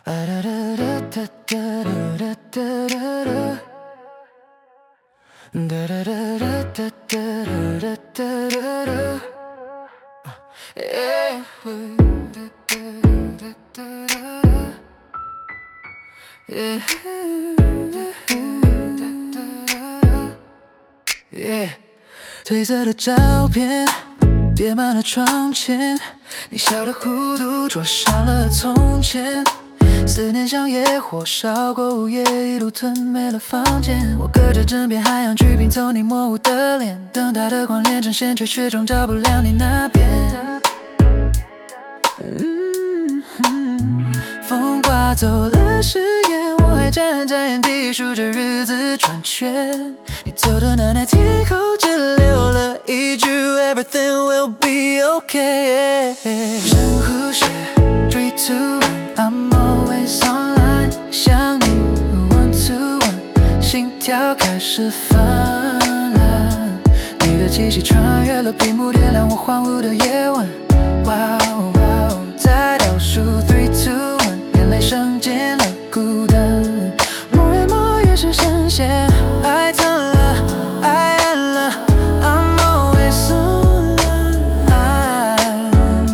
褪色的照片叠满了窗前，你笑的弧度灼伤了从前。思念像野火烧过午夜，一路吞没了房间。我隔着枕边海洋去拼凑你模糊的脸，等待的光连成线，却始终照不亮你那边。风刮走了誓言，我还站在原地数着日子转圈。你走的那天后，只留了一句 Everything will be okay。 深呼吸 3, 2, 1 I'm always online。 想你 1, 2, 1， 心跳开始泛滥。你的气息穿越了屏幕，点亮我荒芜的夜晚。Wow, wow， 在倒数3, 2, 1， 眼泪升进了孤单。抹越抹越是深陷，爱疼了，爱暗了 I'm always online。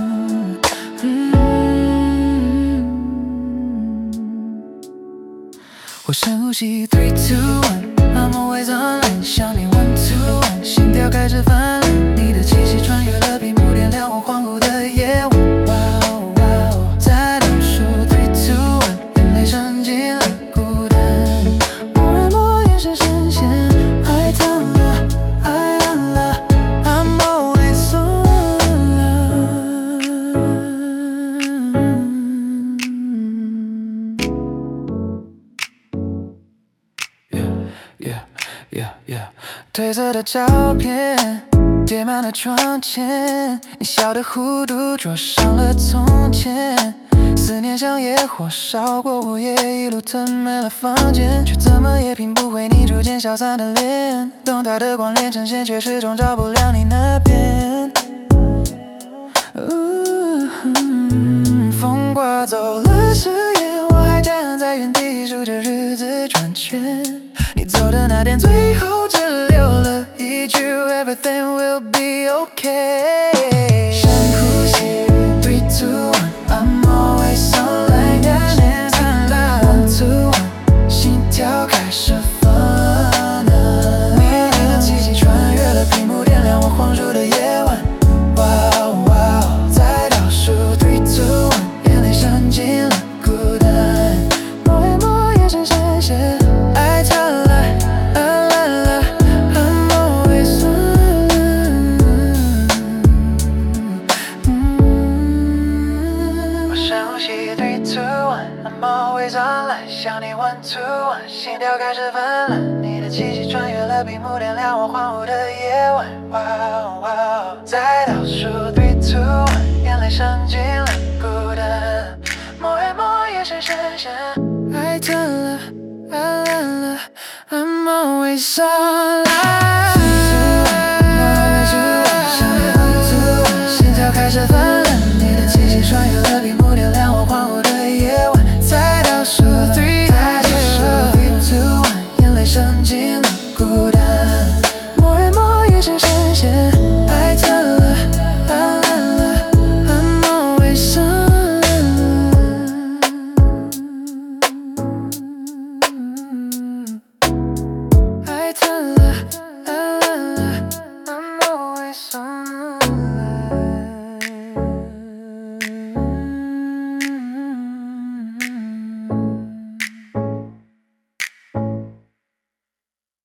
我深呼吸3, 2, 1 I'm always online。 想你1, 2, 1， 心跳开始泛滥。你的气息穿越了屏幕，点亮我荒芜的夜晚。Wow, wow， 在倒数3, 2, 1， 眼泪升进了孤单。抹越抹越是深陷，爱疼了，爱暗了 I'm always online。褪色的照片叠满了窗前，你笑的弧度灼伤了从前。思念像野火烧过午夜，一路吞没了房间，却怎么也拼不回你逐渐消散的脸。等待的光连成线，却始终照不亮你那边。风刮走了誓言，我还站在原地数着日子转圈。你走的那天，最后只留了一句 Everything will be okay。 深呼吸3, 2, 1 I'm always online。 眼泪灿烂 1, 2, 1， 心跳开始泛滥。你的气息穿越了屏幕，点亮我荒芜的夜晚。Wow, wow， 在倒数3, 2, 1， 眼泪升进了孤单。抹越抹越是深陷，爱惨了，爱烂了 I'm always online。 我深呼吸3, 2, 1 I'm always online。 想你1, 2, 1， 心跳开始泛滥。你的气息穿越了屏幕，点亮我荒芜的夜晚。Wow, wow， 在倒数3, 2, 1， 眼泪升进了孤单。抹越抹越是深陷，爱疼了，爱烂了 I'm always online。